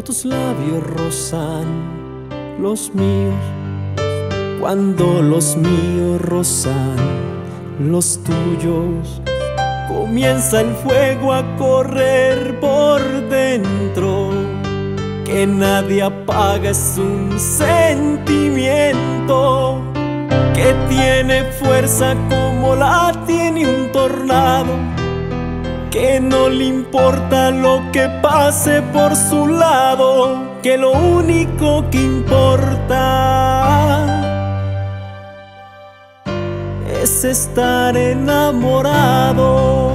tus labios rozan los míos, cuando los míos rozan los tuyos, comienza el fuego a correr por dentro, que nadie apaga, es un sentimiento que tiene fuerza como la tiene un tornado, que no le importa lo que pase por su lado, que lo único que importa es estar enamorado.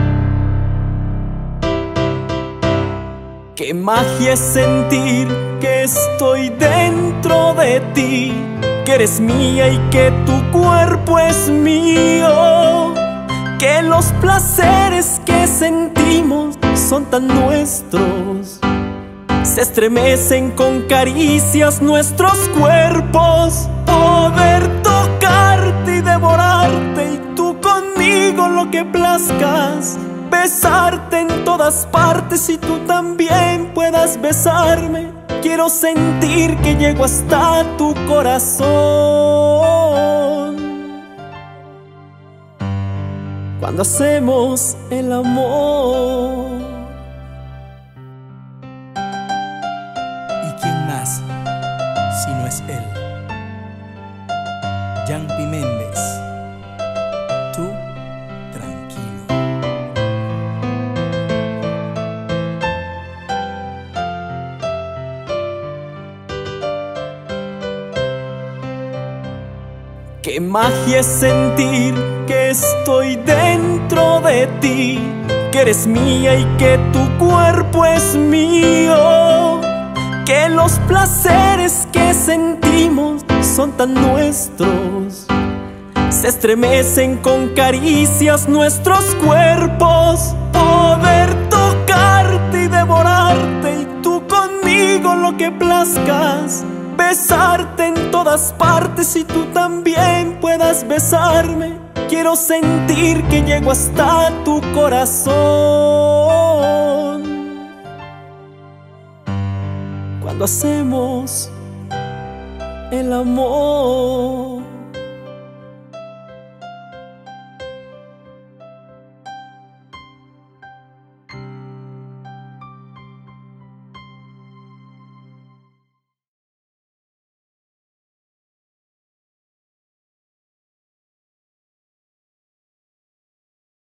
Qué magia es sentir que estoy dentro de ti, que eres mía y que tu cuerpo es mío, que los placeres que sentimos son tan nuestros, se estremecen con caricias nuestros cuerpos, poder tocarte y devorarte y tú conmigo lo que plazcas, besarte en todas partes y tú también puedas besarme. Quiero sentir que llego hasta tu corazón cuando hacemos el amor. ¿Y quién más si no es él? Yampi Méndez, tú tranquilo. Qué magia es sentir que estoy dentro de ti, que eres mía y que tu cuerpo es mío, que los placeres que sentimos son tan nuestros, se estremecen con caricias nuestros cuerpos, poder tocarte y devorarte y tú conmigo lo que plazcas, besarte en todas partes y tú también puedas besarme. Quiero sentir que llego hasta tu corazón cuando hacemos el amor.